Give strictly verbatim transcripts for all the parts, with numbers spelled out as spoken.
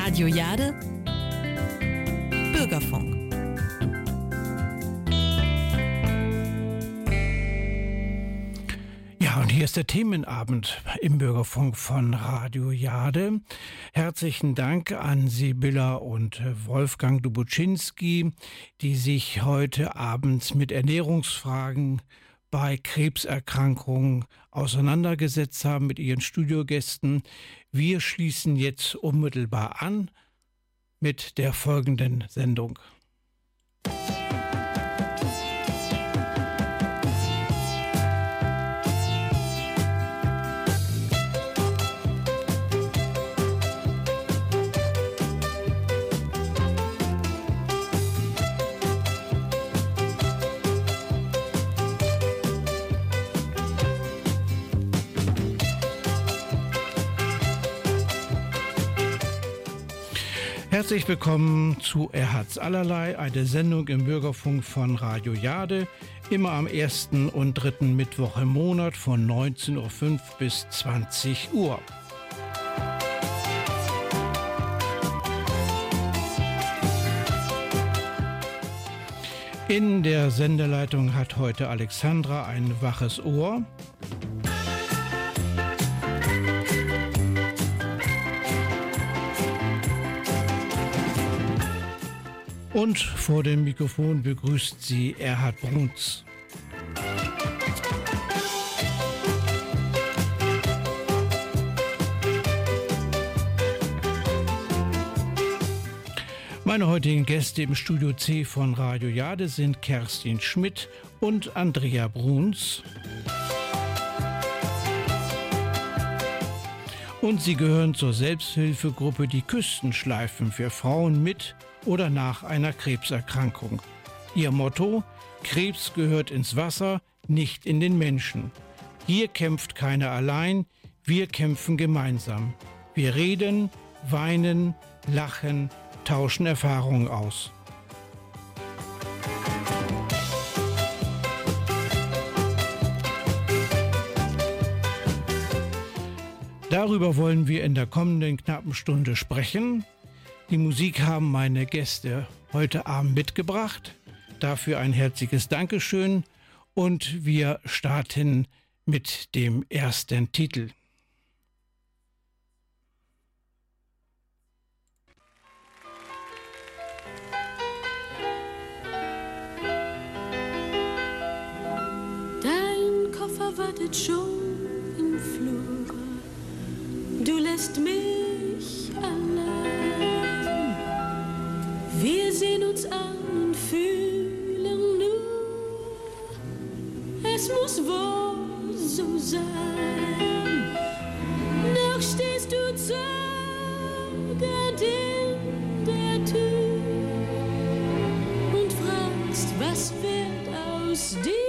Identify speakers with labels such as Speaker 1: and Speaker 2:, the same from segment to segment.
Speaker 1: Radio Jade Bürgerfunk.
Speaker 2: Ja, und hier ist der Themenabend im Bürgerfunk von Radio Jade. Herzlichen Dank an Sibylla und Wolfgang Dubuczynski, die sich heute Abend mit Ernährungsfragen bei Krebserkrankungen auseinandergesetzt haben mit ihren Studiogästen. Wir schließen jetzt unmittelbar an mit der folgenden Sendung. Herzlich willkommen zu Er hat's allerlei, eine Sendung im Bürgerfunk von Radio Jade, immer am ersten und dritten Mittwoch im Monat von neunzehn Uhr fünf bis zwanzig Uhr. In der Sendeleitung hat heute Alexandra ein waches Ohr. Und vor dem Mikrofon begrüßt sie Erhard Bruns. Meine heutigen Gäste im Studio C von Radio Jade sind Kerstin Schmidt und Andrea Bruns. Und sie gehören zur Selbsthilfegruppe Die Küstenschleifen für Frauen mit oder nach einer Krebserkrankung. Ihr Motto: Krebs gehört ins Wasser, nicht in den Menschen. Hier kämpft keiner allein, wir kämpfen gemeinsam. Wir reden, weinen, lachen, tauschen Erfahrungen aus. Darüber wollen wir in der kommenden knappen Stunde sprechen. Die Musik haben meine Gäste heute Abend mitgebracht. Dafür ein herzliches Dankeschön. Und wir starten mit dem ersten Titel.
Speaker 3: Dein Koffer wartet schon im Flur. Du lässt mich allein. Wir sehen uns an und fühlen nur, es muss wohl so sein. Noch stehst du zögernd in der Tür und fragst, was wird aus dir?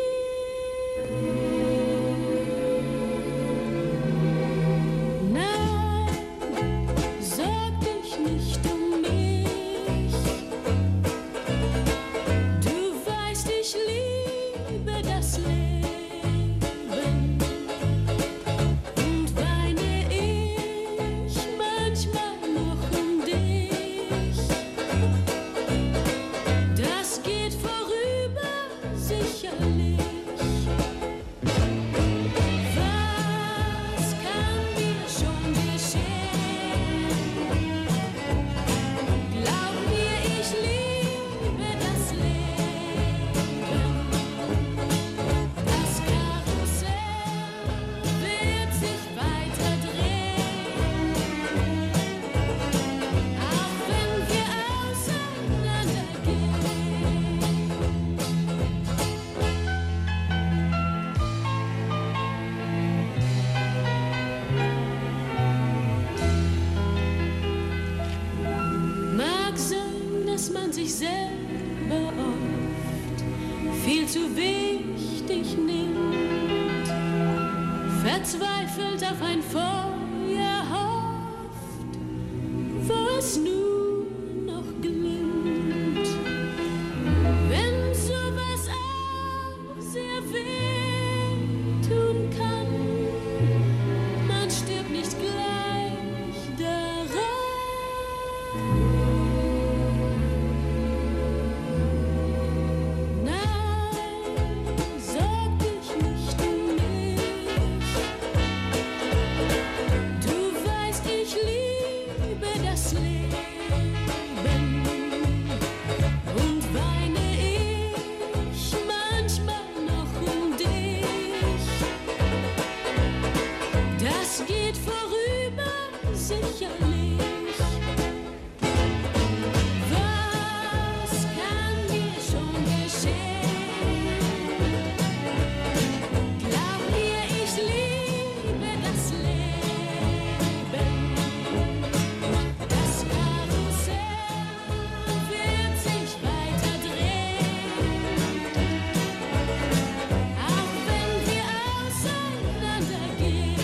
Speaker 3: Verzweifelt auf ein Feuer hofft, wo es nur noch glimmt. Wenn sowas auch sehr weh tun kann, man stirbt nicht gleich daran. geht vorüber, sicherlich. Was kann mir schon geschehen? Glaub mir, ich liebe das Leben. Das Karussell wird sich weiter drehen. Auch wenn wir auseinandergehen.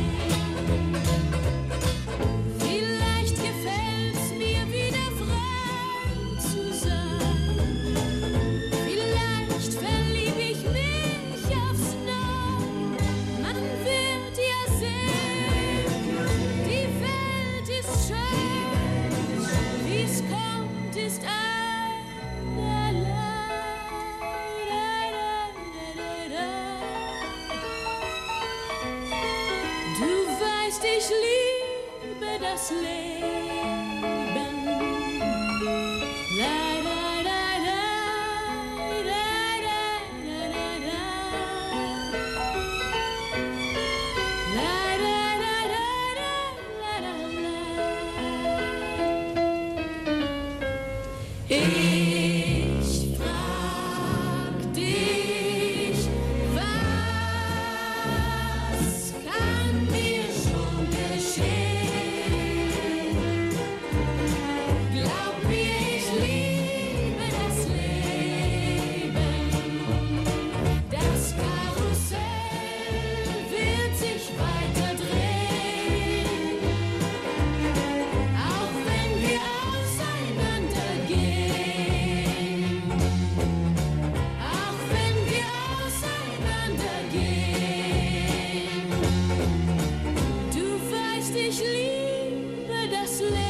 Speaker 3: Vielleicht gefällt's mir wieder frei zu sein. Vielleicht verlieb ich mich aufs Neue. Man wird ja sehen, die Welt ist schön. Wie's kommt, ist allerlei. Du weißt, ich liebe das Leben. La, la, la, la, la, la, la, la. La, la, la, la, la, la, la. Ich frag dich, was kann mir schon geschehen? Glaub mir, ich liebe das Leben. Das Karussell wird sich weiter drehen. Auch wenn wir auseinandergehen. Auch wenn wir auseinandergehen. Du weißt, ich liebe das Leben.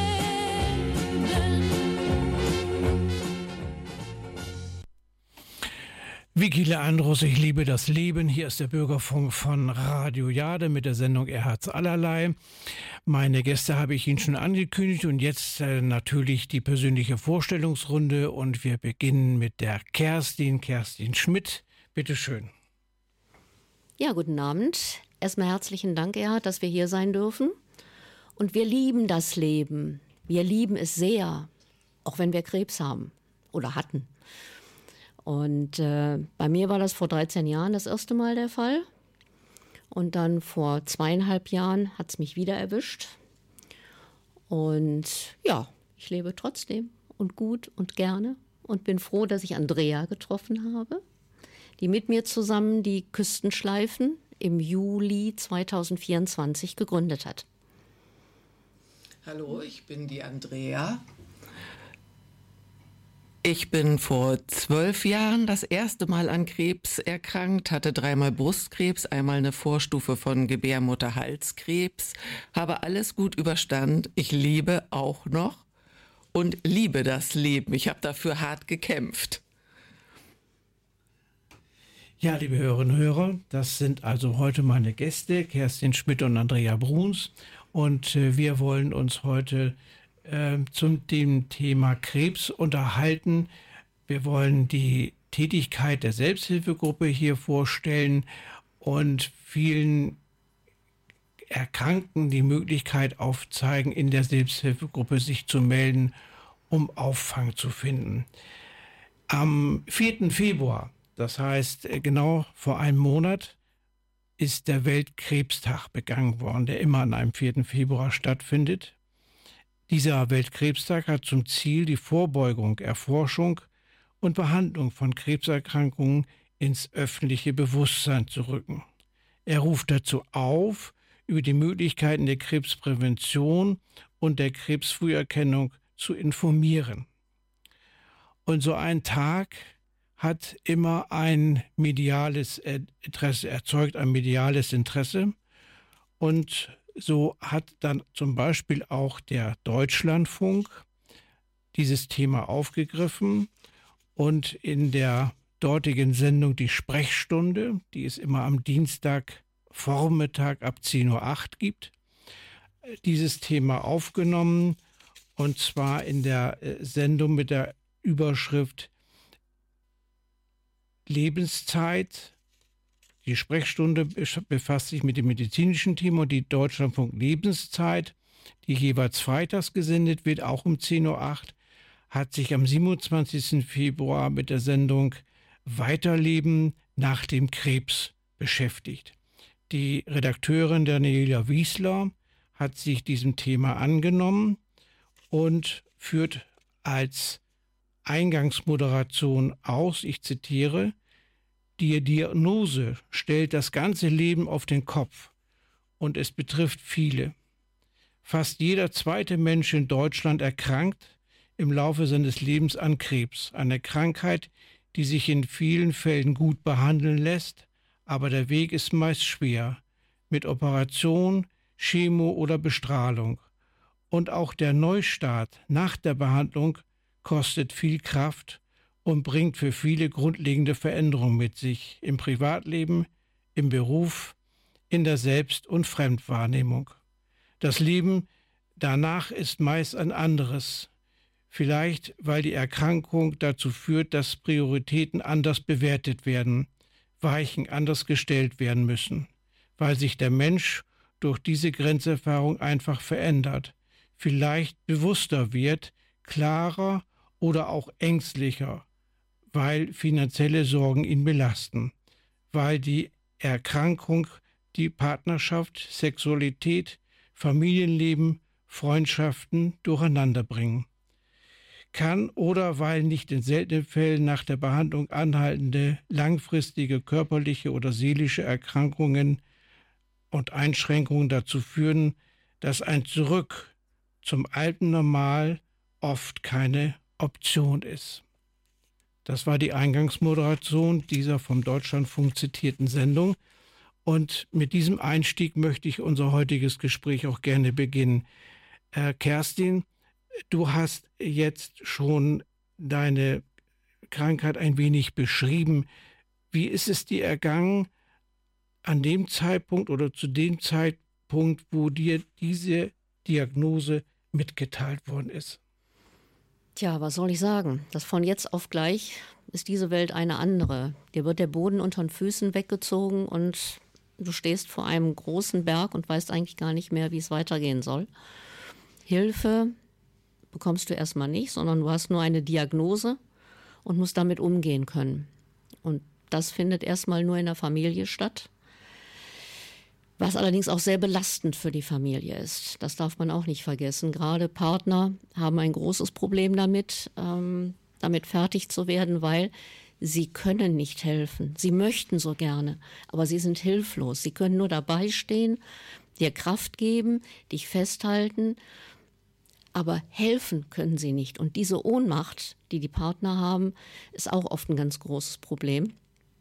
Speaker 2: Vicky Leandros, ich liebe das Leben. Hier ist der Bürgerfunk von Radio Jade mit der Sendung Er hat's allerlei. Meine Gäste habe ich Ihnen schon angekündigt und jetzt äh, natürlich die persönliche Vorstellungsrunde und wir beginnen mit der Kerstin, Kerstin Schmidt. Bitte schön.
Speaker 1: Ja, guten Abend. Erstmal herzlichen Dank, Erhard, dass wir hier sein dürfen. Und wir lieben das Leben. Wir lieben es sehr, auch wenn wir Krebs haben oder hatten. Und äh, bei mir war das vor dreizehn Jahren das erste Mal der Fall. Und dann vor zweieinhalb Jahren hat es mich wieder erwischt. Und ja, ich lebe trotzdem und gut und gerne und bin froh, dass ich Andrea getroffen habe, die mit mir zusammen die Küstenschleifen im Juli zweitausendvierundzwanzig gegründet hat.
Speaker 4: Hallo, ich bin die Andrea. Ich bin vor zwölf Jahren das erste Mal an Krebs erkrankt, hatte dreimal Brustkrebs, einmal eine Vorstufe von Gebärmutterhalskrebs, habe alles gut überstanden. Ich lebe auch noch und liebe das Leben. Ich habe dafür hart gekämpft.
Speaker 2: Ja, liebe Hörerinnen und Hörer, das sind also heute meine Gäste, Kerstin Schmidt und Andrea Bruns. Und äh, wir wollen uns heute äh, zum dem Thema Krebs unterhalten. Wir wollen die Tätigkeit der Selbsthilfegruppe hier vorstellen und vielen Erkrankten die Möglichkeit aufzeigen, in der Selbsthilfegruppe sich zu melden, um Auffang zu finden. Am vierten Februar, das heißt genau vor einem Monat, ist der Weltkrebstag begangen worden, der immer an einem vierten Februar stattfindet. Dieser Weltkrebstag hat zum Ziel, die Vorbeugung, Erforschung und Behandlung von Krebserkrankungen ins öffentliche Bewusstsein zu rücken. Er ruft dazu auf, über die Möglichkeiten der Krebsprävention und der Krebsfrüherkennung zu informieren. Und so ein Tag hat immer ein mediales Interesse, erzeugt ein mediales Interesse. Und so hat dann zum Beispiel auch der Deutschlandfunk dieses Thema aufgegriffen und in der dortigen Sendung Die Sprechstunde, die es immer am Dienstagvormittag ab zehn Uhr acht gibt, dieses Thema aufgenommen, und zwar in der Sendung mit der Überschrift Lebenszeit Die Sprechstunde befasst sich mit dem medizinischen Thema und die Deutschlandfunk Lebenszeit, die jeweils freitags gesendet wird, auch um zehn Uhr acht, hat sich am siebenundzwanzigsten Februar mit der Sendung Weiterleben nach dem Krebs beschäftigt. Die Redakteurin Daniela Wiesler hat sich diesem Thema angenommen und führt als Eingangsmoderation aus, ich zitiere: Die Diagnose stellt das ganze Leben auf den Kopf und es betrifft viele. Fast jeder zweite Mensch in Deutschland erkrankt im Laufe seines Lebens an Krebs, eine Krankheit, die sich in vielen Fällen gut behandeln lässt, aber der Weg ist meist schwer, mit Operation, Chemo oder Bestrahlung. Und auch der Neustart nach der Behandlung kostet viel Kraft und bringt für viele grundlegende Veränderungen mit sich im Privatleben, im Beruf, in der Selbst- und Fremdwahrnehmung. Das Leben danach ist meist ein anderes, vielleicht weil die Erkrankung dazu führt, dass Prioritäten anders bewertet werden, Weichen anders gestellt werden müssen, weil sich der Mensch durch diese Grenzerfahrung einfach verändert, vielleicht bewusster wird, klarer oder auch ängstlicher, weil finanzielle Sorgen ihn belasten, weil die Erkrankung die Partnerschaft, Sexualität, Familienleben, Freundschaften durcheinander bringen. Kann oder weil nicht in seltenen Fällen nach der Behandlung anhaltende, langfristige körperliche oder seelische Erkrankungen und Einschränkungen dazu führen, dass ein Zurück zum alten Normal oft keine Option ist. Das war die Eingangsmoderation dieser vom Deutschlandfunk zitierten Sendung. Und mit diesem Einstieg möchte ich unser heutiges Gespräch auch gerne beginnen. Äh, Kerstin, du hast jetzt schon deine Krankheit ein wenig beschrieben. Wie ist es dir ergangen an dem Zeitpunkt oder zu dem Zeitpunkt, wo dir diese Diagnose mitgeteilt worden ist?
Speaker 1: Tja, was soll ich sagen? Das von jetzt auf gleich ist diese Welt eine andere. Dir wird der Boden unter den Füßen weggezogen und du stehst vor einem großen Berg und weißt eigentlich gar nicht mehr, wie es weitergehen soll. Hilfe bekommst du erstmal nicht, sondern du hast nur eine Diagnose und musst damit umgehen können. Und das findet erstmal nur in der Familie statt. Was allerdings auch sehr belastend für die Familie ist. Das darf man auch nicht vergessen. Gerade Partner haben ein großes Problem damit, ähm, damit fertig zu werden, weil sie können nicht helfen. Sie möchten so gerne, aber sie sind hilflos. Sie können nur dabei stehen, dir Kraft geben, dich festhalten, aber helfen können sie nicht. Und diese Ohnmacht, die die Partner haben, ist auch oft ein ganz großes Problem.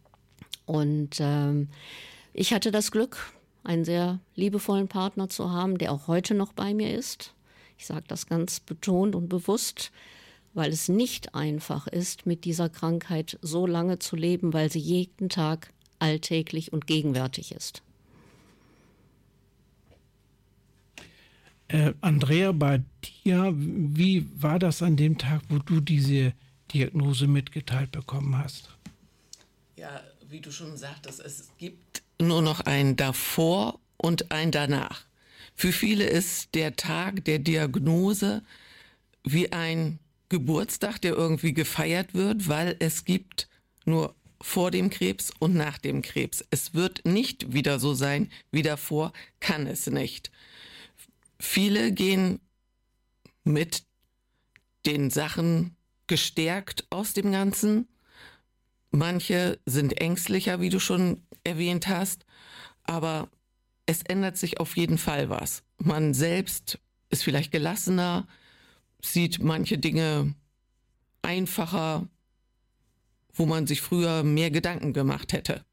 Speaker 1: Und ähm, ich hatte das Glück, einen sehr liebevollen Partner zu haben, der auch heute noch bei mir ist. Ich sage das ganz betont und bewusst, weil es nicht einfach ist, mit dieser Krankheit so lange zu leben, weil sie jeden Tag alltäglich und gegenwärtig ist.
Speaker 2: Äh, Andrea, bei dir, wie war das an dem Tag, wo du diese Diagnose mitgeteilt bekommen hast?
Speaker 4: Ja, wie du schon sagtest, es gibt nur noch ein Davor und ein Danach. Für viele ist der Tag der Diagnose wie ein Geburtstag, der irgendwie gefeiert wird, weil es gibt nur vor dem Krebs und nach dem Krebs. Es wird nicht wieder so sein wie davor, kann es nicht. Viele gehen mit den Sachen gestärkt aus dem Ganzen. Manche sind ängstlicher, wie du schon erwähnt hast, aber es ändert sich auf jeden Fall was. Man selbst ist vielleicht gelassener, sieht manche Dinge einfacher, wo man sich früher mehr Gedanken gemacht hätte.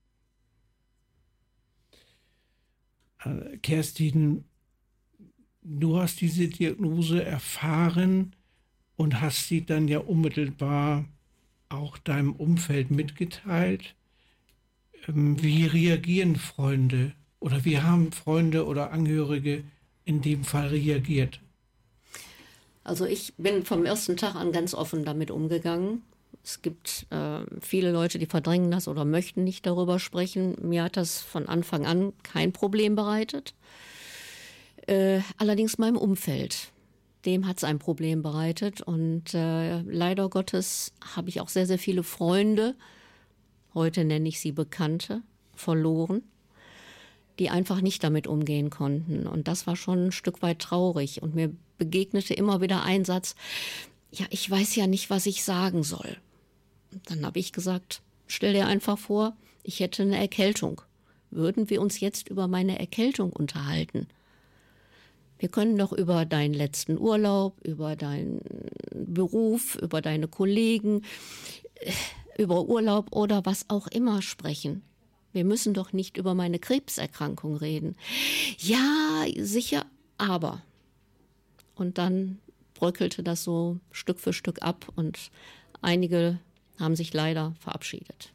Speaker 2: Kerstin, du hast diese Diagnose erfahren und hast sie dann ja unmittelbar auch deinem Umfeld mitgeteilt. Wie reagieren Freunde oder wie haben Freunde oder Angehörige in dem Fall reagiert?
Speaker 1: Also ich bin vom ersten Tag an ganz offen damit umgegangen. Es gibt äh, viele Leute, die verdrängen das oder möchten nicht darüber sprechen. Mir hat das von Anfang an kein Problem bereitet. Äh, allerdings meinem Umfeld, dem hat es ein Problem bereitet. Und äh, leider Gottes habe ich auch sehr, sehr viele Freunde, heute nenne ich sie Bekannte, verloren, die einfach nicht damit umgehen konnten. Und das war schon ein Stück weit traurig. Und mir begegnete immer wieder ein Satz, ja, ich weiß ja nicht, was ich sagen soll. Und dann habe ich gesagt, stell dir einfach vor, ich hätte eine Erkältung. Würden wir uns jetzt über meine Erkältung unterhalten? Wir können doch über deinen letzten Urlaub, über deinen Beruf, über deine Kollegen, über Urlaub oder was auch immer sprechen. Wir müssen doch nicht über meine Krebserkrankung reden. Ja, sicher, aber. Und dann bröckelte das so Stück für Stück ab und einige haben sich leider verabschiedet.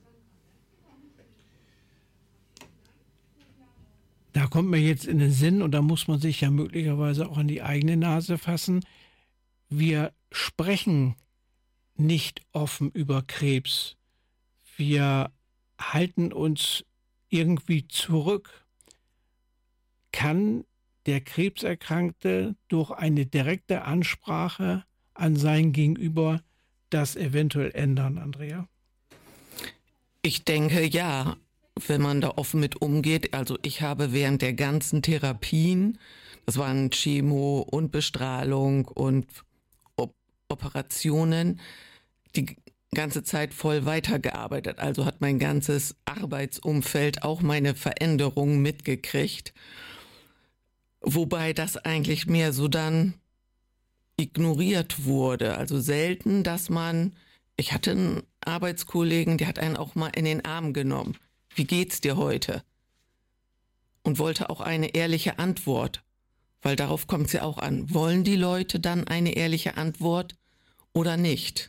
Speaker 2: Da kommt mir jetzt in den Sinn, und da muss man sich ja möglicherweise auch an die eigene Nase fassen. Wir sprechen nicht offen über Krebs. Wir halten uns irgendwie zurück. Kann der Krebserkrankte durch eine direkte Ansprache an sein Gegenüber das eventuell ändern, Andrea?
Speaker 4: Ich denke, ja, wenn man da offen mit umgeht. Also ich habe während der ganzen Therapien, das waren Chemo und Bestrahlung und Op- Operationen, die ganze Zeit voll weitergearbeitet. Also hat mein ganzes Arbeitsumfeld auch meine Veränderungen mitgekriegt. Wobei das eigentlich mehr so dann ignoriert wurde. Also selten, dass man, ich hatte einen Arbeitskollegen, der hat einen auch mal in den Arm genommen. Wie geht's dir heute? Und wollte auch eine ehrliche Antwort, weil darauf kommt es ja auch an. Wollen die Leute dann eine ehrliche Antwort oder nicht?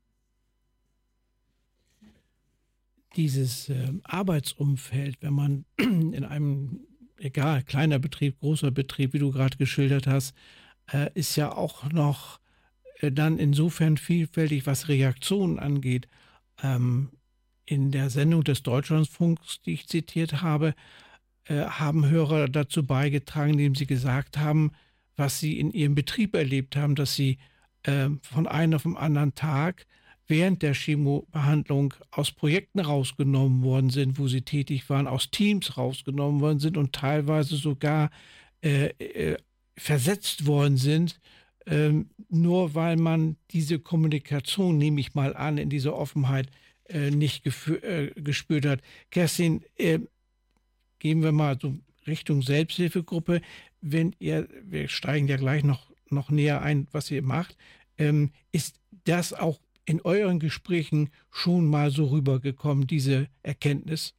Speaker 2: Dieses äh, Arbeitsumfeld, wenn man in einem, egal, kleiner Betrieb, großer Betrieb, wie du gerade geschildert hast, äh, ist ja auch noch äh, dann insofern vielfältig, was Reaktionen angeht. Ähm, in der Sendung des Deutschlandfunks, die ich zitiert habe, äh, haben Hörer dazu beigetragen, indem sie gesagt haben, was sie in ihrem Betrieb erlebt haben, dass sie äh, von einem auf den anderen Tag während der Chemobehandlung aus Projekten rausgenommen worden sind, wo sie tätig waren, aus Teams rausgenommen worden sind und teilweise sogar äh, äh, versetzt worden sind, äh, nur weil man diese Kommunikation, nehme ich mal an, in dieser Offenheit äh, nicht gefü- äh, gespürt hat. Kerstin, äh, gehen wir mal so Richtung Selbsthilfegruppe. Wenn ihr, wir steigen ja gleich noch, noch näher ein, was ihr macht, ähm, ist das auch in euren Gesprächen schon mal so rübergekommen, diese Erkenntnis?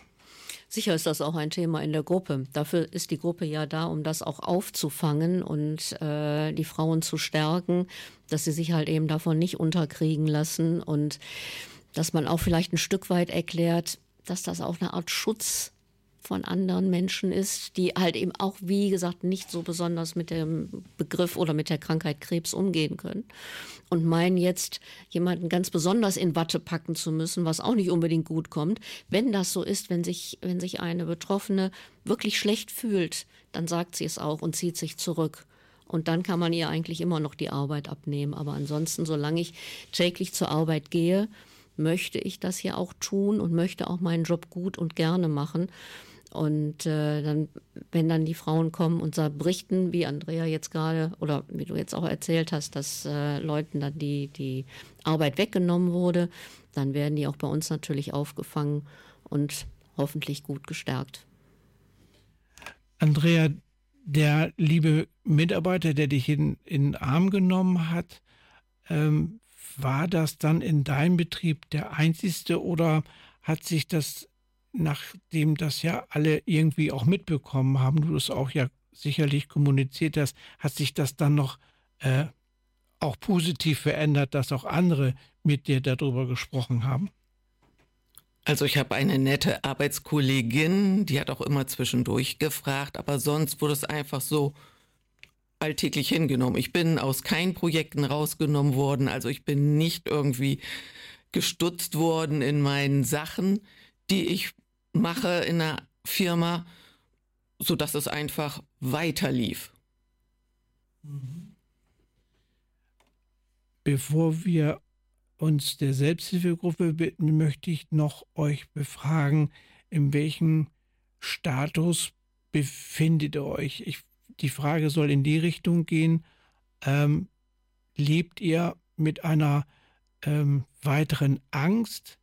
Speaker 1: Sicher ist das auch ein Thema in der Gruppe. Dafür ist die Gruppe ja da, um das auch aufzufangen und äh, die Frauen zu stärken, dass sie sich halt eben davon nicht unterkriegen lassen und dass man auch vielleicht ein Stück weit erklärt, dass das auch eine Art Schutz von anderen Menschen ist, die halt eben auch, wie gesagt, nicht so besonders mit dem Begriff oder mit der Krankheit Krebs umgehen können und meinen jetzt, jemanden ganz besonders in Watte packen zu müssen, was auch nicht unbedingt gut kommt. Wenn das so ist, wenn sich, wenn sich eine Betroffene wirklich schlecht fühlt, dann sagt sie es auch und zieht sich zurück. Und dann kann man ihr eigentlich immer noch die Arbeit abnehmen. Aber ansonsten, solange ich täglich zur Arbeit gehe, möchte ich das hier auch tun und möchte auch meinen Job gut und gerne machen. Und äh, dann, wenn dann die Frauen kommen und sagen, berichten, wie Andrea jetzt gerade oder wie du jetzt auch erzählt hast, dass äh, Leuten dann die, die Arbeit weggenommen wurde, dann werden die auch bei uns natürlich aufgefangen und hoffentlich gut gestärkt.
Speaker 2: Andrea, der liebe Mitarbeiter, der dich in, in den Arm genommen hat, ähm, war das dann in deinem Betrieb der einzigste oder hat sich das, nachdem das ja alle irgendwie auch mitbekommen haben, du es auch ja sicherlich kommuniziert hast, hat sich das dann noch äh, auch positiv verändert, dass auch andere mit dir darüber gesprochen haben?
Speaker 4: Also ich habe eine nette Arbeitskollegin, die hat auch immer zwischendurch gefragt, aber sonst wurde es einfach so alltäglich hingenommen. Ich bin aus keinen Projekten rausgenommen worden, also ich bin nicht irgendwie gestutzt worden in meinen Sachen, die ich mache in der Firma, sodass es einfach weiter lief.
Speaker 2: Bevor wir uns der Selbsthilfegruppe bitten, möchte ich noch euch befragen, in welchem Status befindet ihr euch? Ich, die Frage soll in die Richtung gehen, ähm, lebt ihr mit einer ähm, weiteren Angst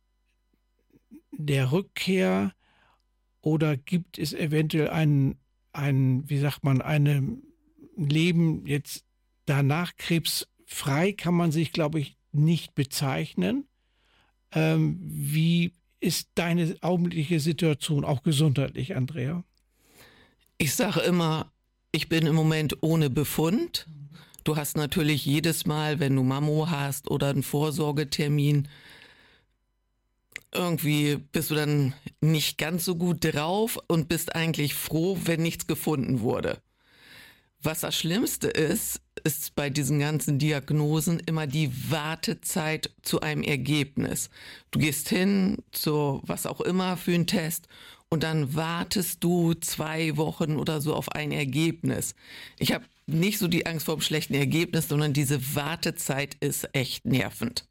Speaker 2: der Rückkehr oder gibt es eventuell ein, ein wie sagt man, ein Leben jetzt danach? Krebsfrei kann man sich, glaube ich, nicht bezeichnen. Ähm, wie ist deine augenblickliche Situation, auch gesundheitlich, Andrea?
Speaker 4: Ich sage immer, ich bin im Moment ohne Befund. Du hast natürlich jedes Mal, wenn du Mammo hast oder einen Vorsorgetermin, irgendwie bist du dann nicht ganz so gut drauf und bist eigentlich froh, wenn nichts gefunden wurde. Was das Schlimmste ist, ist bei diesen ganzen Diagnosen immer die Wartezeit zu einem Ergebnis. Du gehst hin zu was auch immer für einen Test und dann wartest du zwei Wochen oder so auf ein Ergebnis. Ich habe nicht so die Angst vor dem schlechten Ergebnis, sondern diese Wartezeit ist echt nervend.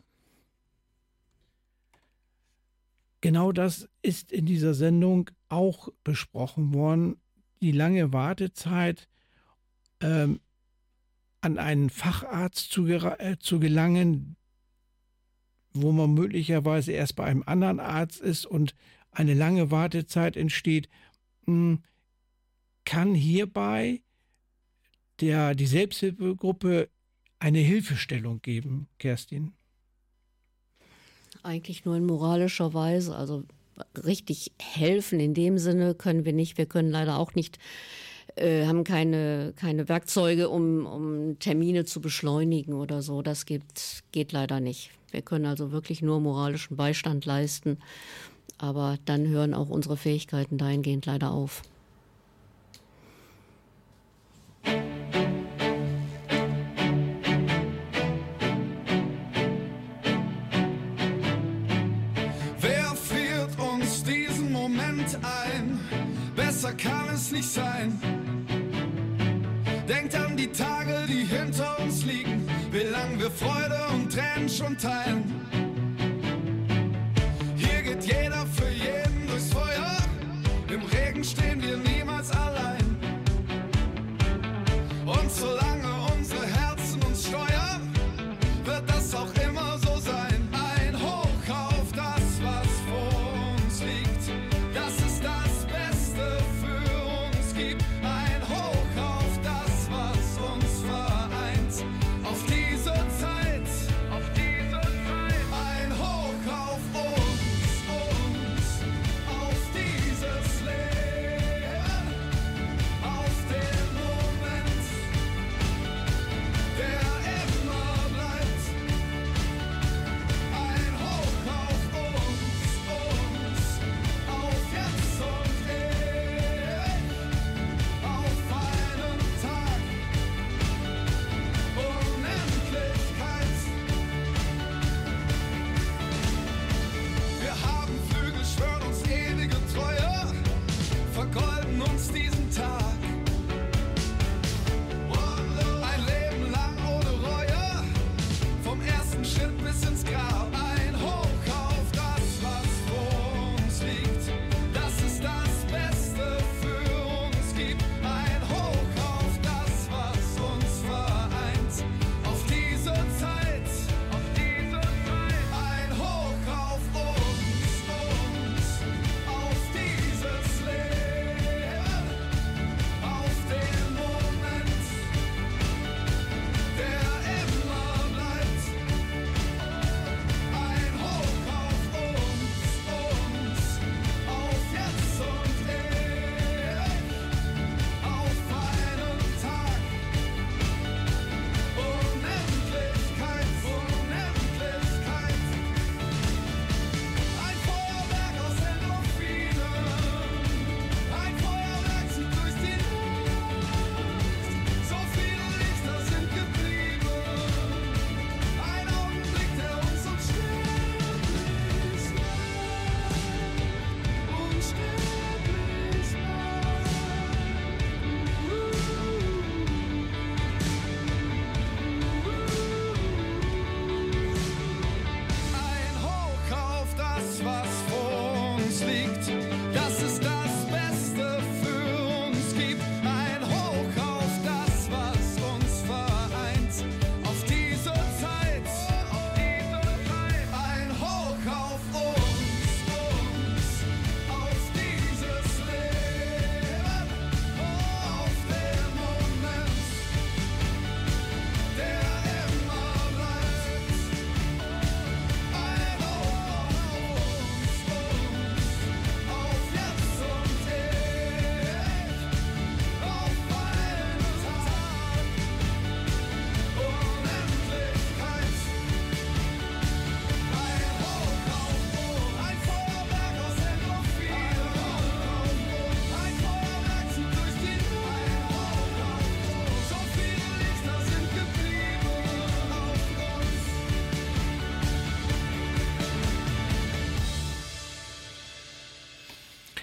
Speaker 2: Genau das ist in dieser Sendung auch besprochen worden. Die lange Wartezeit, ähm, an einen Facharzt zu, äh, zu gelangen, wo man möglicherweise erst bei einem anderen Arzt ist und eine lange Wartezeit entsteht, mh, kann hierbei der, die Selbsthilfegruppe eine Hilfestellung geben, Kerstin?
Speaker 1: Eigentlich nur in moralischer Weise. Also richtig helfen in dem Sinne können wir nicht. Wir können leider auch nicht, äh, haben keine, keine Werkzeuge, um, um Termine zu beschleunigen oder so. Das geht, geht leider nicht. Wir können also wirklich nur moralischen Beistand leisten. Aber dann hören auch unsere Fähigkeiten dahingehend leider auf.
Speaker 5: Besser kann es nicht sein. Denkt an die Tage, die hinter uns liegen, wie lang wir Freude und Tränen schon teilen. Hier geht jeder für jeden durchs Feuer, im Regen stehen wir niemals allein. Und solange unsere Herzen uns steuern, wird das auch immer so sein. Ein Hoch auf das, was vor uns liegt, das ist das Beste für uns gibt. Ein Hoch auf das, was uns vereint, auf diese Zeit, auf diese Zeit.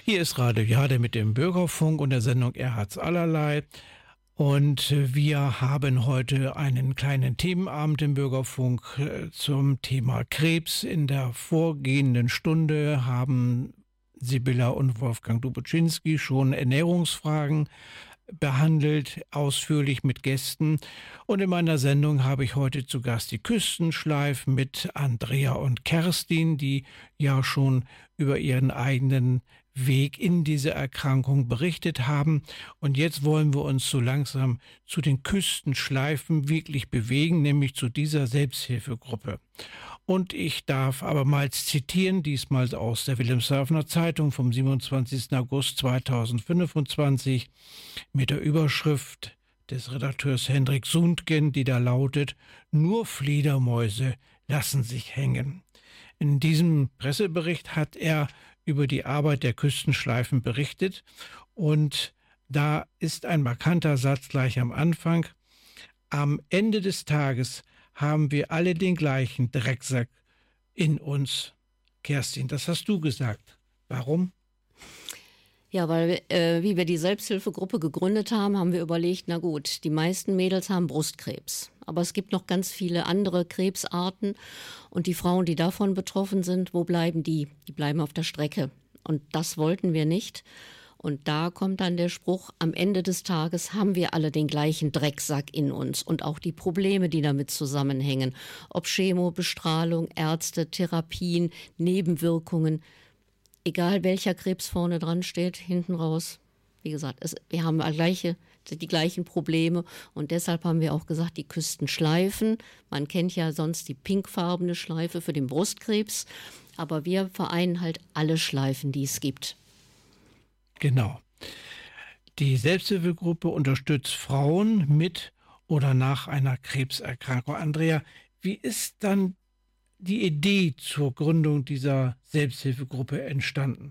Speaker 2: Hier ist Radio Jade mit dem Bürgerfunk und der Sendung Erhards allerlei. Und wir haben heute einen kleinen Themenabend im Bürgerfunk zum Thema Krebs. In der vorgehenden Stunde haben Sibylla und Wolfgang Duboczynski schon Ernährungsfragen behandelt, ausführlich mit Gästen. Und in meiner Sendung habe ich heute zu Gast die Küstenschleifen mit Andrea und Kerstin, die ja schon über ihren eigenen Weg in diese Erkrankung berichtet haben. Und jetzt wollen wir uns so langsam zu den Küstenschleifen wirklich bewegen, nämlich zu dieser Selbsthilfegruppe. Und ich darf abermals zitieren, diesmal aus der Wilhelmshavener Zeitung vom siebenundzwanzigsten August zweitausendfünfundzwanzig mit der Überschrift des Redakteurs Hendrik Sundgen, die da lautet: Nur Fledermäuse lassen sich hängen. In diesem Pressebericht hat er über die Arbeit der Küstenschleifen berichtet und da ist ein markanter Satz gleich am Anfang: Am Ende des Tages haben wir alle den gleichen Drecksack in uns. Kerstin, das hast du gesagt. Warum?
Speaker 1: Ja, weil äh, wie wir die Selbsthilfegruppe gegründet haben, haben wir überlegt, na gut, die meisten Mädels haben Brustkrebs. Aber es gibt noch ganz viele andere Krebsarten. Und die Frauen, die davon betroffen sind, wo bleiben die? Die bleiben auf der Strecke. Und das wollten wir nicht. Und da kommt dann der Spruch, am Ende des Tages haben wir alle den gleichen Drecksack in uns und auch die Probleme, die damit zusammenhängen. Ob Chemo, Bestrahlung, Ärzte, Therapien, Nebenwirkungen. Egal welcher Krebs vorne dran steht, hinten raus. Wie gesagt, es, wir haben gleiche, die gleichen Probleme und deshalb haben wir auch gesagt, die Küstenschleifen. Man kennt ja sonst die pinkfarbene Schleife für den Brustkrebs, aber wir vereinen halt alle Schleifen, die es gibt.
Speaker 2: Genau. Die Selbsthilfegruppe unterstützt Frauen mit oder nach einer Krebserkrankung. Andrea, wie ist dann die Idee zur Gründung dieser Selbsthilfegruppe entstanden?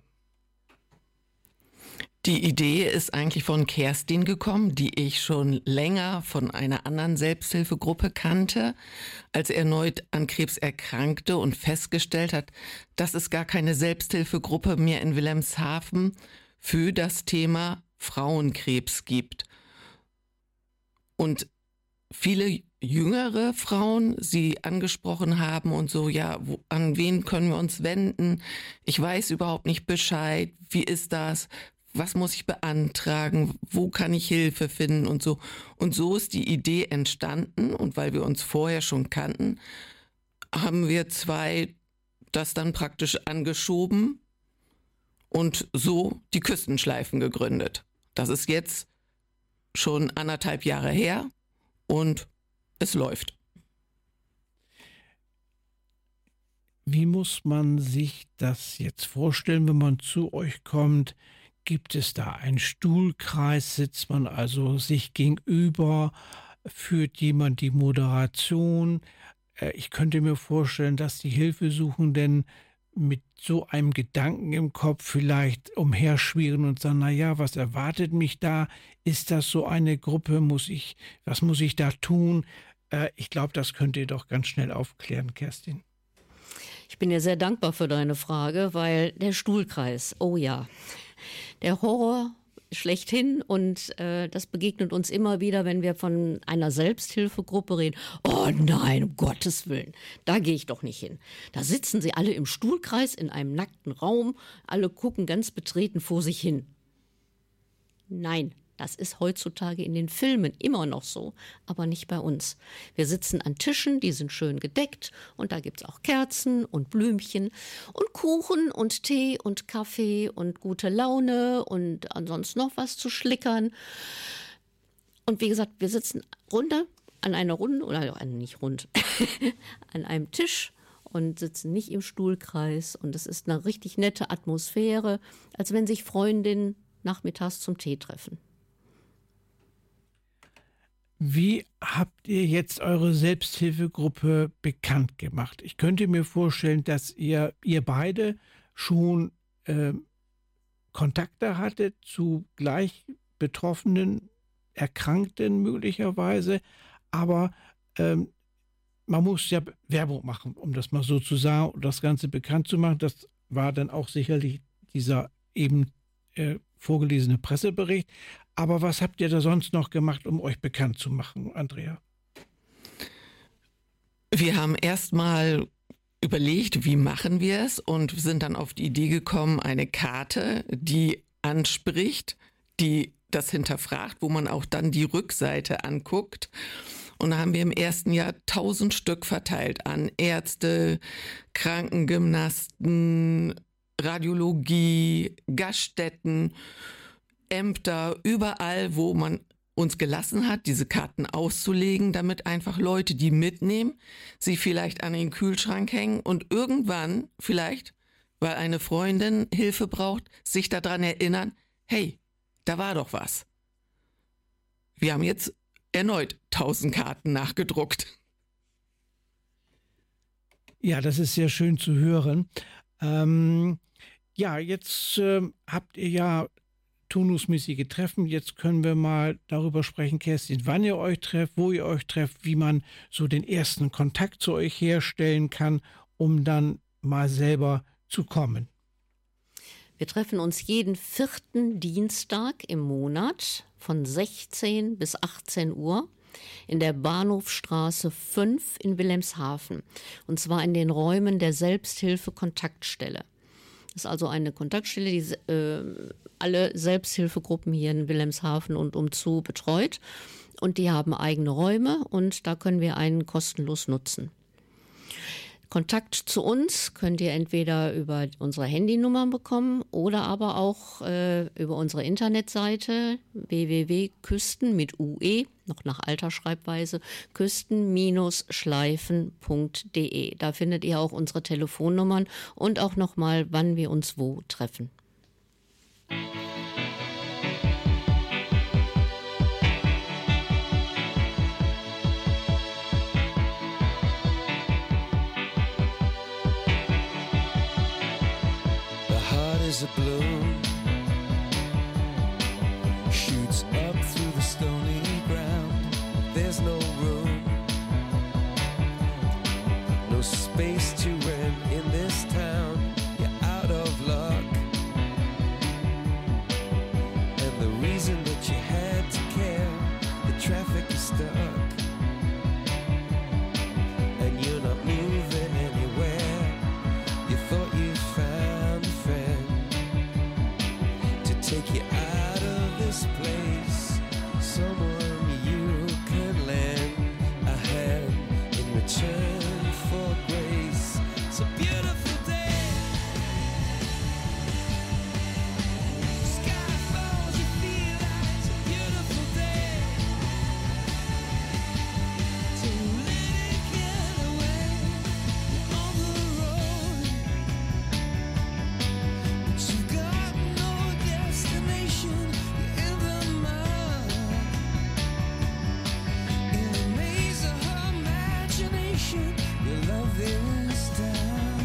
Speaker 4: Die Idee ist eigentlich von Kerstin gekommen, die ich schon länger von einer anderen Selbsthilfegruppe kannte, als er erneut an Krebs erkrankte und festgestellt hat, dass es gar keine Selbsthilfegruppe mehr in Wilhelmshaven für das Thema Frauenkrebs gibt. Und viele jüngere Frauen sie angesprochen haben und so, ja, wo, an wen können wir uns wenden? Ich weiß überhaupt nicht Bescheid. Wie ist das? Was muss ich beantragen? Wo kann ich Hilfe finden und so? Und so ist die Idee entstanden. Und weil wir uns vorher schon kannten, haben wir zwei das dann praktisch angeschoben und so die Küstenschleifen gegründet. Das ist jetzt schon anderthalb Jahre her und es läuft.
Speaker 2: Wie muss man sich das jetzt vorstellen, wenn man zu euch kommt? Gibt es da einen Stuhlkreis? Sitzt man also sich gegenüber? Führt jemand die Moderation? Ich könnte mir vorstellen, dass die Hilfesuchenden mit so einem Gedanken im Kopf vielleicht umherschwirren und sagen, na ja, was erwartet mich da? Ist das so eine Gruppe? Muss ich, was muss ich da tun? Ich glaube, das könnt ihr doch ganz schnell aufklären, Kerstin.
Speaker 1: Ich bin dir sehr dankbar für deine Frage, weil der Stuhlkreis, oh ja, der Horror schlechthin und äh, das begegnet uns immer wieder, wenn wir von einer Selbsthilfegruppe reden. Oh nein, um Gottes Willen, da gehe ich doch nicht hin. Da sitzen sie alle im Stuhlkreis in einem nackten Raum, alle gucken ganz betreten vor sich hin. Nein. Das ist heutzutage in den Filmen immer noch so, aber nicht bei uns. Wir sitzen an Tischen, die sind schön gedeckt und da gibt es auch Kerzen und Blümchen und Kuchen und Tee und Kaffee und gute Laune und ansonsten noch was zu schlickern. Und wie gesagt, wir sitzen runter an einer Runde, oder nicht rund, an einem Tisch und sitzen nicht im Stuhlkreis und es ist eine richtig nette Atmosphäre, als wenn sich Freundinnen nachmittags zum Tee treffen.
Speaker 2: Wie habt ihr jetzt eure Selbsthilfegruppe bekannt gemacht? Ich könnte mir vorstellen, dass ihr, ihr beide schon äh, Kontakte hattet zu gleich Betroffenen, Erkrankten möglicherweise, aber ähm, man muss ja Werbung machen, um das mal so zu sagen, um das Ganze bekannt zu machen. Das war dann auch sicherlich dieser eben äh, vorgelesene Pressebericht. Aber was habt ihr da sonst noch gemacht, um euch bekannt zu machen, Andrea?
Speaker 4: Wir haben erstmal überlegt, wie machen wir es, und sind dann auf die Idee gekommen, eine Karte, die anspricht, die das hinterfragt, wo man auch dann die Rückseite anguckt. Und da haben wir im ersten Jahr tausend Stück verteilt an Ärzte, Krankengymnasten, Radiologie, Gaststätten, Ämter, überall, wo man uns gelassen hat, diese Karten auszulegen, damit einfach Leute, die mitnehmen, sie vielleicht an den Kühlschrank hängen und irgendwann vielleicht, weil eine Freundin Hilfe braucht, sich daran erinnern, hey, da war doch was. Wir haben jetzt erneut tausend Karten nachgedruckt.
Speaker 2: Ja, das ist sehr schön zu hören. Ähm, ja, jetzt äh, habt ihr ja turnusmäßige Treffen. Jetzt können wir mal darüber sprechen, Kerstin, wann ihr euch trefft, wo ihr euch trefft, wie man so den ersten Kontakt zu euch herstellen kann, um dann mal selber zu kommen.
Speaker 1: Wir treffen uns jeden vierten Dienstag im Monat von sechzehn bis achtzehn Uhr in der Bahnhofstraße fünf in Wilhelmshaven. Und zwar in den Räumen der Selbsthilfe-Kontaktstelle. Das ist also eine Kontaktstelle, die äh, alle Selbsthilfegruppen hier in Wilhelmshaven und umzu betreut. Und die haben eigene Räume und da können wir einen kostenlos nutzen. Kontakt zu uns könnt ihr entweder über unsere Handynummer bekommen oder aber auch äh, über unsere Internetseite w w w punkt küsten mit U E, noch nach alter Schreibweise, küsten Schleifen punkt d e. Da findet ihr auch unsere Telefonnummern und auch nochmal, wann wir uns wo treffen.
Speaker 6: Is a bloom, shoots up through the stony ground. There's no room, no space to rent in this town. You're out of luck, and the reason that you had to care, the traffic is stuck, and you're not moving anywhere. You thought you found a friend take you out of this place, someone you can lend a hand in return for grace. It's a beautiful day, sky falls, you feel like it's a beautiful day, so let it get away on the road, but you've got no destination, you're in the mud, in the maze of her imagination, your love is down.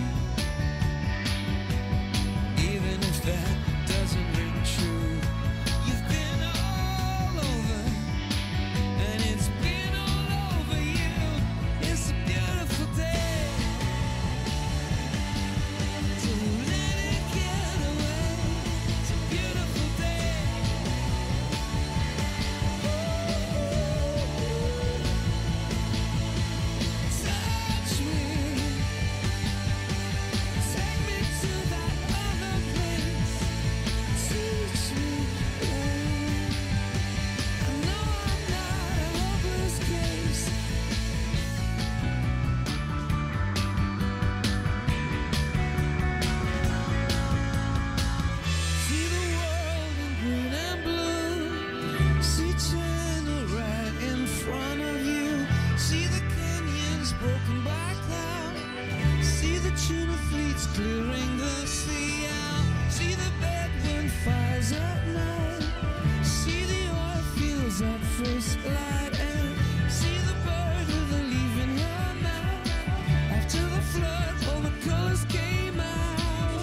Speaker 6: Even if that doesn't ring true, you've been all over, and it's been all over you. It's a beautiful day, so let it get away. It's a beautiful day. Touch me, take me to that other place. Teach me, I know I'm not a hopeless case. See the world in green and blue. See China right in front of you. See the canyons broken by cloud. See the tuna fleets clearing the sea out. See the bedroom fires at night. See the oil fields at first light. And see the bird with a leaf in her mouth. After the flood, all the colors came out.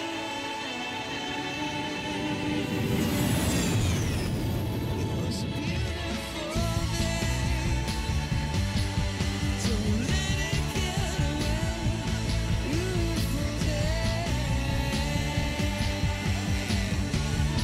Speaker 6: It was a beautiful day, so let it get away. Beautiful day.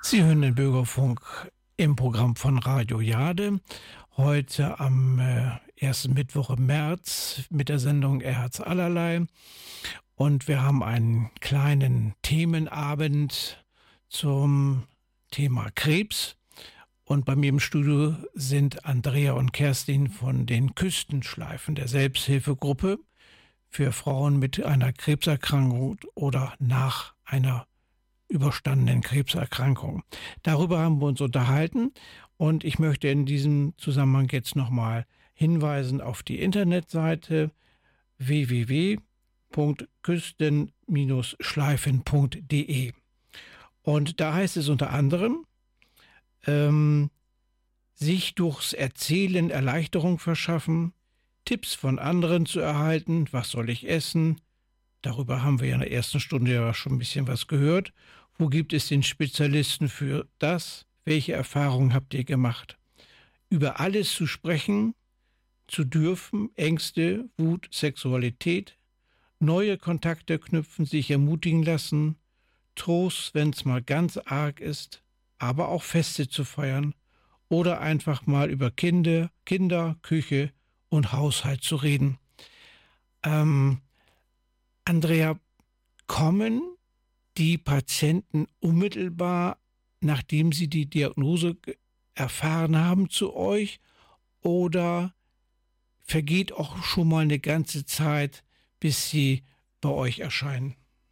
Speaker 2: Sie hören den Bürgerfunk im Programm von Radio Jade. Heute am äh, ersten Mittwoch im März mit der Sendung Er hat's allerlei. Und wir haben einen kleinen Themenabend zum Thema Krebs. Und bei mir im Studio sind Andrea und Kerstin von den Küstenschleifen, der Selbsthilfegruppe für Frauen mit einer Krebserkrankung oder nach einer überstandenen Krebserkrankung. Darüber haben wir uns unterhalten und ich möchte in diesem Zusammenhang jetzt nochmal hinweisen auf die Internetseite w w w punkt küsten schleifen punkt d e. Und da heißt es unter anderem, ähm, sich durchs Erzählen Erleichterung verschaffen, Tipps von anderen zu erhalten, was soll ich essen? Darüber haben wir ja in der ersten Stunde ja schon ein bisschen was gehört. Wo gibt es den Spezialisten für das? Welche Erfahrungen habt ihr gemacht? Über alles zu sprechen, zu dürfen, Ängste, Wut, Sexualität, neue Kontakte knüpfen, sich ermutigen lassen, Trost, wenn es mal ganz arg ist, aber auch Feste zu feiern oder einfach mal über Kinder, Kinder, Küche und Haushalt zu reden. Ähm, Andrea, kommen die Patienten unmittelbar, nachdem sie die Diagnose erfahren haben, zu euch oder vergeht auch schon mal eine ganze Zeit, bis sie bei euch erscheinen?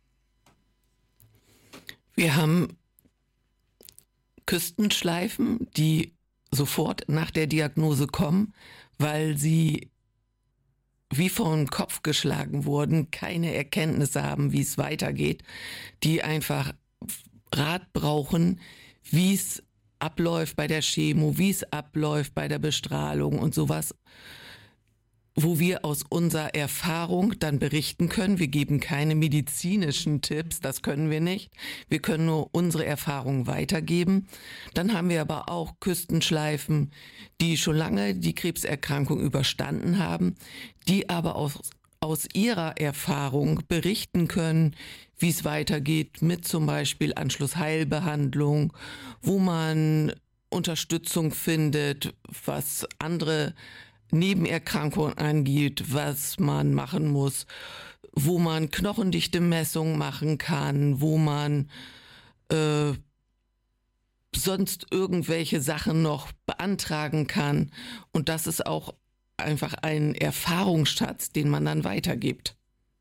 Speaker 4: Wir haben Küstenschleifen, die sofort nach der Diagnose kommen, weil sie wie vor den Kopf geschlagen wurden, keine Erkenntnisse haben, wie es weitergeht, die einfach Rat brauchen, wie es abläuft bei der Chemo, wie es abläuft bei der Bestrahlung und sowas, wo wir aus unserer Erfahrung dann berichten können. Wir geben keine medizinischen Tipps, das können wir nicht. Wir können nur unsere Erfahrungen weitergeben. Dann haben wir aber auch Küstenschleifen, die schon lange die Krebserkrankung überstanden haben, die aber aus, aus ihrer Erfahrung berichten können, wie es weitergeht mit zum Beispiel Anschlussheilbehandlung, wo man Unterstützung findet, was andere Nebenerkrankungen angeht, was man machen muss, wo man Knochendichte-Messungen machen kann, wo man äh, sonst irgendwelche Sachen noch beantragen kann. Und das ist auch einfach ein Erfahrungsschatz, den man dann weitergibt.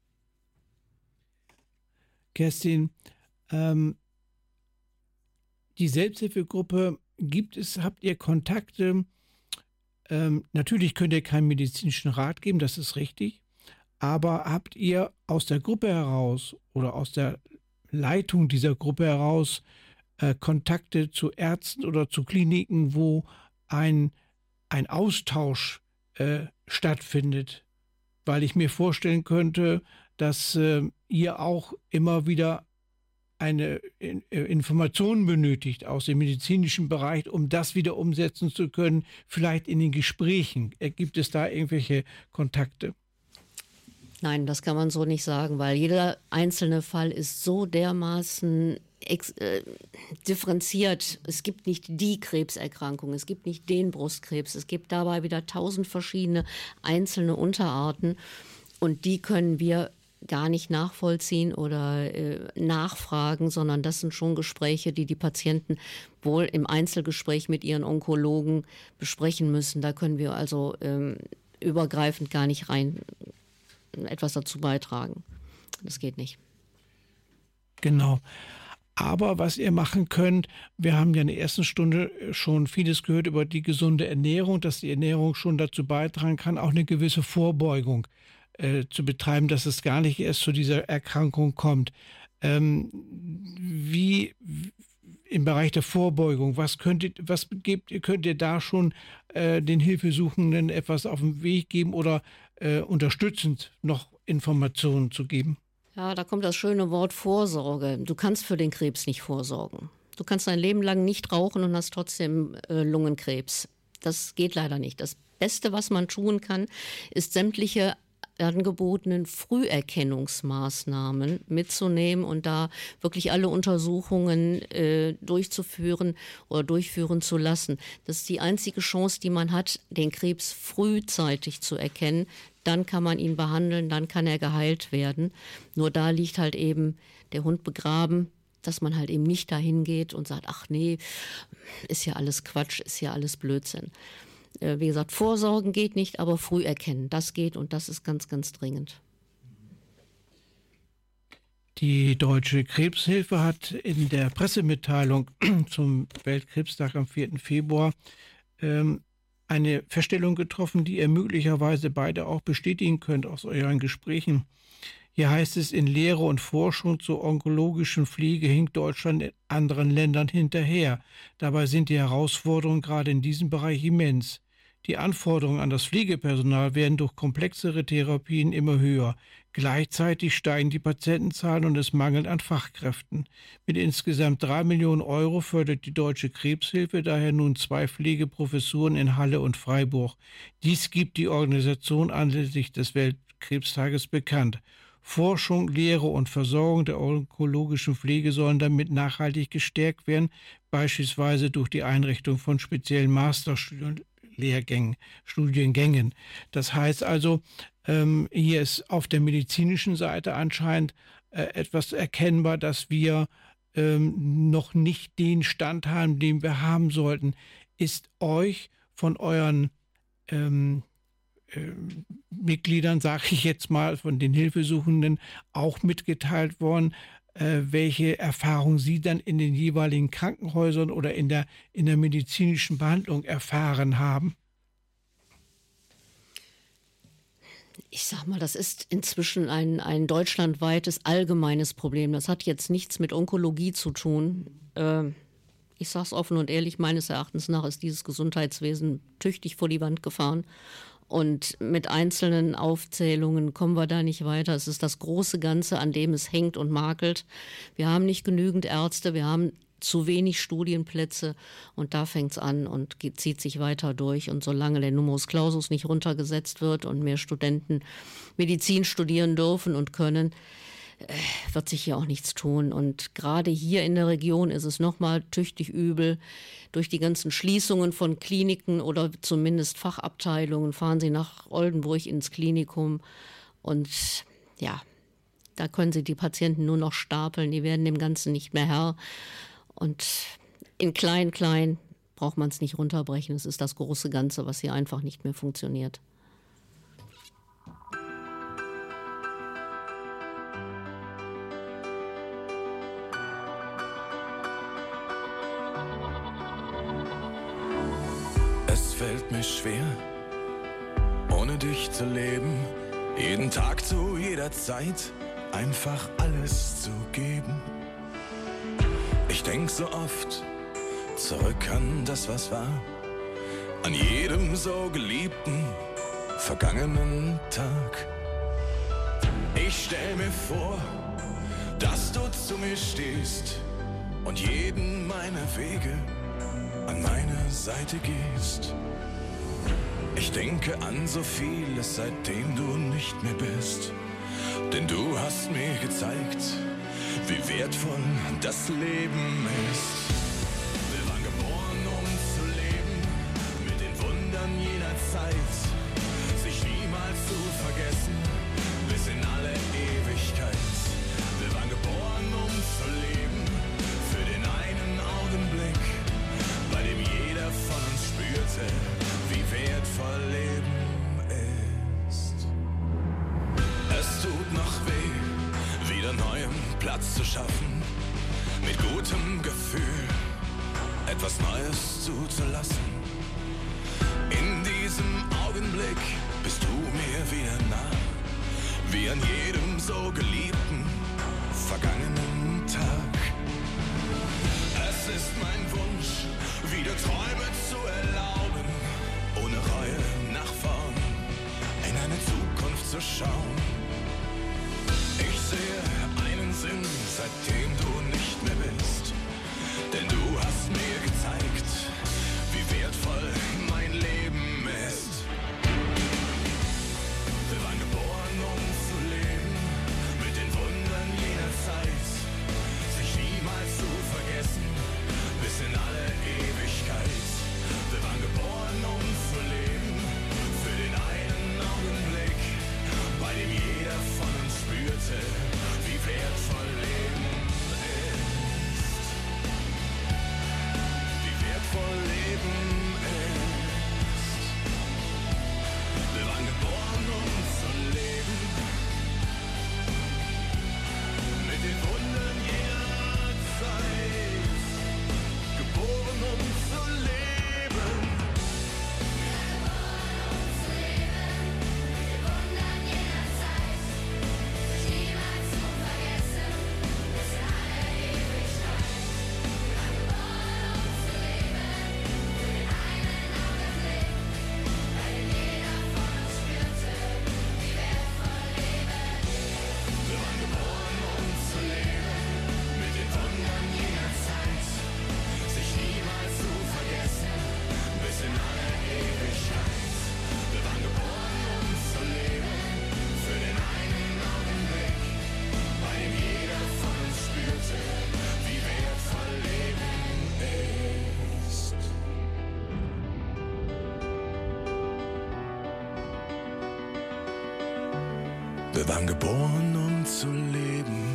Speaker 2: Kerstin, ähm, die Selbsthilfegruppe, gibt es, habt ihr Kontakte? Ähm, natürlich könnt ihr keinen medizinischen Rat geben, das ist richtig. Aber habt ihr aus der Gruppe heraus oder aus der Leitung dieser Gruppe heraus äh, Kontakte zu Ärzten oder zu Kliniken, wo ein, ein Austausch äh, stattfindet? Weil ich mir vorstellen könnte, dass äh, ihr auch immer wieder eine Information benötigt aus dem medizinischen Bereich, um das wieder umsetzen zu können, vielleicht in den Gesprächen. Gibt es da irgendwelche Kontakte?
Speaker 1: Nein, das kann man so nicht sagen, weil jeder einzelne Fall ist so dermaßen ex äh, differenziert. Es gibt nicht die Krebserkrankung, es gibt nicht den Brustkrebs, es gibt dabei wieder tausend verschiedene einzelne Unterarten und die können wir gar nicht nachvollziehen oder äh, nachfragen, sondern das sind schon Gespräche, die die Patienten wohl im Einzelgespräch mit ihren Onkologen besprechen müssen. Da können wir also ähm, übergreifend gar nicht rein etwas dazu beitragen. Das geht nicht.
Speaker 2: Genau. Aber was ihr machen könnt, wir haben ja in der ersten Stunde schon vieles gehört über die gesunde Ernährung, dass die Ernährung schon dazu beitragen kann, auch eine gewisse Vorbeugung Äh, zu betreiben, dass es gar nicht erst zu dieser Erkrankung kommt. Ähm, wie im Bereich der Vorbeugung, was könnt ihr, was gebt, könnt ihr da schon äh, den Hilfesuchenden etwas auf den Weg geben oder äh, unterstützend noch Informationen zu geben?
Speaker 1: Ja, da kommt das schöne Wort Vorsorge. Du kannst für den Krebs nicht vorsorgen. Du kannst dein Leben lang nicht rauchen und hast trotzdem äh, Lungenkrebs. Das geht leider nicht. Das Beste, was man tun kann, ist sämtliche angebotenen Früherkennungsmaßnahmen mitzunehmen und da wirklich alle Untersuchungen äh, durchzuführen oder durchführen zu lassen. Das ist die einzige Chance, die man hat, den Krebs frühzeitig zu erkennen. Dann kann man ihn behandeln, dann kann er geheilt werden. Nur da liegt halt eben der Hund begraben, dass man halt eben nicht dahin geht und sagt, ach nee, ist ja alles Quatsch, ist ja alles Blödsinn. Wie gesagt, vorsorgen geht nicht, aber früh erkennen, das geht und das ist ganz, ganz dringend.
Speaker 2: Die Deutsche Krebshilfe hat in der Pressemitteilung zum Weltkrebstag am vierten Februar ähm, eine Feststellung getroffen, die ihr möglicherweise beide auch bestätigen könnt aus euren Gesprächen. Hier heißt es, in Lehre und Forschung zur onkologischen Pflege hinkt Deutschland in anderen Ländern hinterher. Dabei sind die Herausforderungen gerade in diesem Bereich immens. Die Anforderungen an das Pflegepersonal werden durch komplexere Therapien immer höher. Gleichzeitig steigen die Patientenzahlen und es mangelt an Fachkräften. Mit insgesamt drei Millionen Euro fördert die Deutsche Krebshilfe daher nun zwei Pflegeprofessuren in Halle und Freiburg. Dies gibt die Organisation anlässlich des Weltkrebstages bekannt. Forschung, Lehre und Versorgung der onkologischen Pflege sollen damit nachhaltig gestärkt werden, beispielsweise durch die Einrichtung von speziellen Masterstudienlehrgängen, Studiengängen. Das heißt also, ähm, hier ist auf der medizinischen Seite anscheinend äh, etwas erkennbar, dass wir ähm, noch nicht den Stand haben, den wir haben sollten. Ist euch von euren ähm, Mitgliedern, sage ich jetzt mal, von den Hilfesuchenden auch mitgeteilt worden, äh, welche Erfahrungen sie dann in den jeweiligen Krankenhäusern oder in der, in der medizinischen Behandlung erfahren haben?
Speaker 1: Ich sag mal, das ist inzwischen ein, ein deutschlandweites allgemeines Problem. Das hat jetzt nichts mit Onkologie zu tun. Äh, ich sage es offen und ehrlich, meines Erachtens nach ist dieses Gesundheitswesen tüchtig vor die Wand gefahren. Und mit einzelnen Aufzählungen kommen wir da nicht weiter. Es ist das große Ganze, an dem es hängt und makelt. Wir haben nicht genügend Ärzte, wir haben zu wenig Studienplätze und da fängt es an und geht, zieht sich weiter durch. Und solange der Numerus Clausus nicht runtergesetzt wird und mehr Studenten Medizin studieren dürfen und können, wird sich hier auch nichts tun. Und gerade hier in der Region ist es nochmal tüchtig übel. Durch die ganzen Schließungen von Kliniken oder zumindest Fachabteilungen fahren sie nach Oldenburg ins Klinikum. Und ja, da können sie die Patienten nur noch stapeln. Die werden dem Ganzen nicht mehr Herr. Und in klein, klein braucht man es nicht runterbrechen. Es ist das große Ganze, was hier einfach nicht mehr funktioniert.
Speaker 5: Es fällt mir schwer, ohne dich zu leben, jeden Tag zu jeder Zeit einfach alles zu geben. Ich denk so oft zurück an das, was war, an jedem so geliebten, vergangenen Tag. Ich stell mir vor, dass du zu mir stehst und jeden meiner Wege an meine Seite gehst. Ich denke an so vieles, seitdem du nicht mehr bist. Denn du hast mir gezeigt, wie wertvoll das Leben ist. Wir waren geboren, um zu leben, mit den Wundern jener Zeit, sich niemals zu vergessen, bis in alle Ewigkeit. Wir waren geboren, um zu leben, für den einen Augenblick, bei dem jeder von uns spürte, wie wertvoll Leben ist. Es tut noch weh, wieder neuem Platz zu schaffen, mit gutem Gefühl etwas Neues zuzulassen. In diesem Augenblick bist du mir wieder nah, wie an jedem so geliebten, vergangenen Tag. Es ist mein Wunsch, wieder Träume zu erlauben, ohne Reue nach vorn, in eine Zukunft zu schauen. Ich sehe einen Sinn, seitdem du nicht mehr bist, denn du hast mir gezeigt, wie wertvoll Wir waren geboren, um zu leben.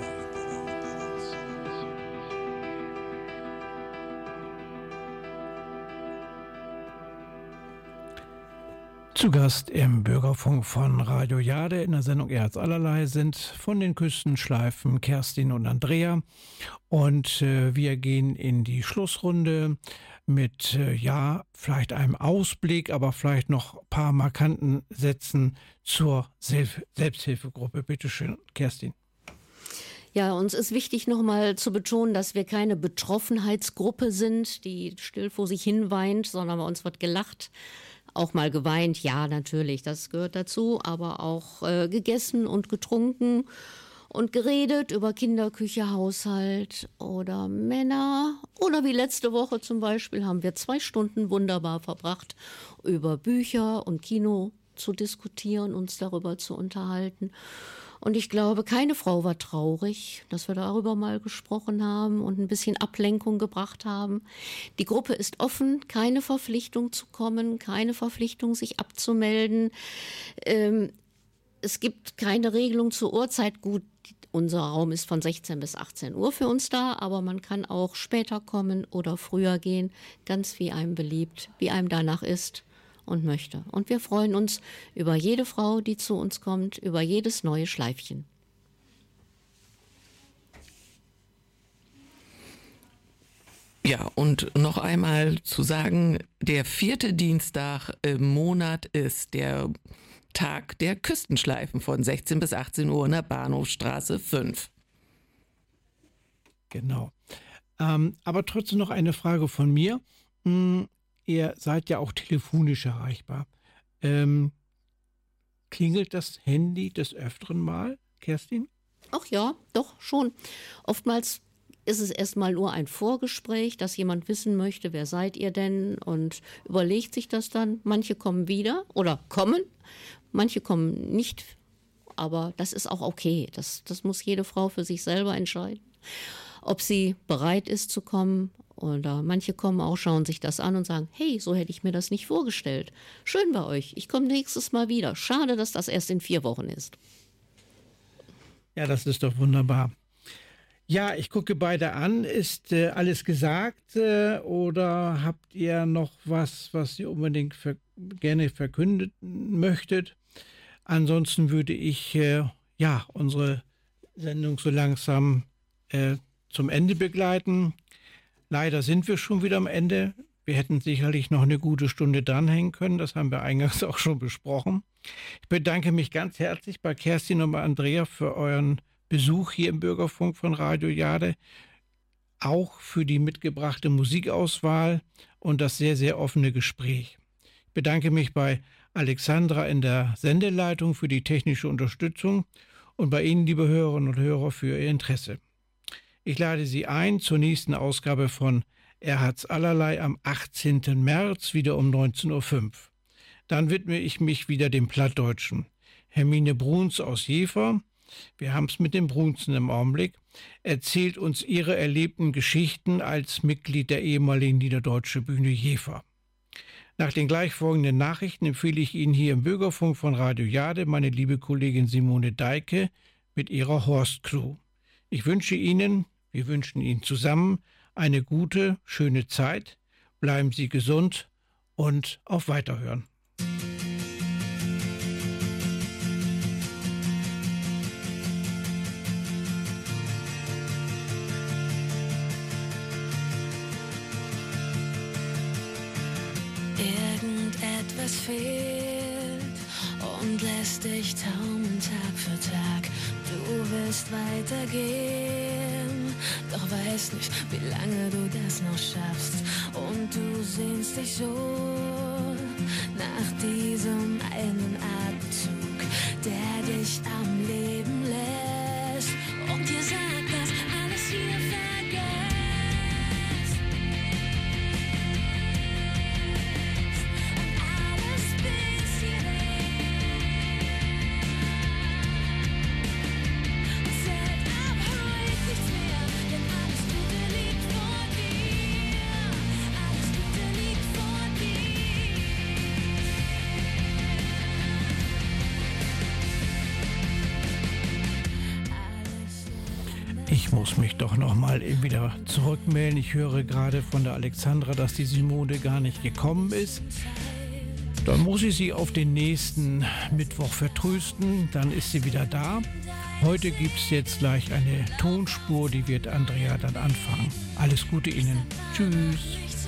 Speaker 2: Zu Gast im Bürgerfunk von Radio Jade in der Sendung Er hat's allerlei sind von den Küstenschleifen Kerstin und Andrea. Und äh, wir gehen in die Schlussrunde mit, äh, ja, vielleicht einem Ausblick, aber vielleicht noch ein paar markanten Sätzen zur Self- Selbsthilfegruppe. Bitte schön, Kerstin.
Speaker 1: Ja, uns ist wichtig nochmal zu betonen, dass wir keine Betroffenheitsgruppe sind, die still vor sich hin weint, sondern bei uns wird gelacht. Auch mal geweint, ja, natürlich, das gehört dazu, aber auch äh, gegessen und getrunken und geredet über Kinderküche, Haushalt oder Männer. Oder wie letzte Woche zum Beispiel haben wir zwei Stunden wunderbar verbracht, über Bücher und Kino zu diskutieren, uns darüber zu unterhalten. Und ich glaube, keine Frau war traurig, dass wir darüber mal gesprochen haben und ein bisschen Ablenkung gebracht haben. Die Gruppe ist offen, keine Verpflichtung zu kommen, keine Verpflichtung, sich abzumelden. Ähm, es gibt keine Regelung zur Uhrzeit. Gut, unser Raum ist von sechzehn bis achtzehn Uhr für uns da, aber man kann auch später kommen oder früher gehen, ganz wie einem beliebt, wie einem danach ist und möchte. Und wir freuen uns über jede Frau, die zu uns kommt, über jedes neue Schleifchen.
Speaker 4: Ja, und noch einmal zu sagen, der vierte Dienstag im Monat ist der Tag der Küstenschleifen von sechzehn bis achtzehn Uhr in der Bahnhofstraße fünf.
Speaker 2: Genau. Ähm, aber trotzdem noch eine Frage von mir. Hm, Ihr seid ja auch telefonisch erreichbar. Ähm, klingelt das Handy des Öfteren mal, Kerstin?
Speaker 1: Ach ja, doch, schon. Oftmals ist es erstmal nur ein Vorgespräch, dass jemand wissen möchte, wer seid ihr denn, und überlegt sich das dann. Manche kommen wieder oder kommen, manche kommen nicht, aber das ist auch okay. Das, das muss jede Frau für sich selber entscheiden, ob sie bereit ist zu kommen. Oder manche kommen auch, schauen sich das an und sagen, hey, so hätte ich mir das nicht vorgestellt. Schön bei euch, ich komme nächstes Mal wieder. Schade, dass das erst in vier Wochen ist.
Speaker 2: Ja, das ist doch wunderbar. Ja, ich gucke beide an. Ist äh, alles gesagt äh, oder habt ihr noch was, was ihr unbedingt ver- gerne verkünden möchtet? Ansonsten würde ich äh, ja unsere Sendung so langsam äh, zum Ende begleiten. Leider sind wir schon wieder am Ende. Wir hätten sicherlich noch eine gute Stunde dranhängen können. Das haben wir eingangs auch schon besprochen. Ich bedanke mich ganz herzlich bei Kerstin und bei Andrea für euren Besuch hier im Bürgerfunk von Radio Jade. Auch für die mitgebrachte Musikauswahl und das sehr, sehr offene Gespräch. Ich bedanke mich bei Alexandra in der Sendeleitung für die technische Unterstützung und bei Ihnen, liebe Hörerinnen und Hörer, für Ihr Interesse. Ich lade Sie ein zur nächsten Ausgabe von Er hat's allerlei am achtzehnten März, wieder um neunzehn Uhr fünf. Dann widme ich mich wieder dem Plattdeutschen. Hermine Bruns aus Jever, wir haben es mit den Brunsen im Augenblick, erzählt uns ihre erlebten Geschichten als Mitglied der ehemaligen Niederdeutsche Bühne Jever. Nach den gleichfolgenden Nachrichten empfehle ich Ihnen hier im Bürgerfunk von Radio Jade meine liebe Kollegin Simone Deike mit ihrer Horst-Crew. Ich wünsche Ihnen, wir wünschen Ihnen zusammen eine gute, schöne Zeit. Bleiben Sie gesund und auf Weiterhören.
Speaker 3: Irgendetwas fehlt und lässt dich taumeln Tag für Tag. Du willst weitergehen, doch weißt nicht, wie lange du das noch schaffst. Und du sehnst dich so nach diesem einen Atemzug, der dich am Leben lässt und dir sagt, dass alles hier vergeht. Alles Gute liegt vor dir.
Speaker 2: Ich muss mich doch noch mal wieder zurückmelden. Ich höre gerade von der Alexandra, dass die Simone gar nicht gekommen ist. Dann muss ich sie auf den nächsten Mittwoch vertrösten. Dann ist sie wieder da. Heute gibt es jetzt gleich eine Tonspur, die wird Andrea dann anfangen. Alles Gute Ihnen. Tschüss.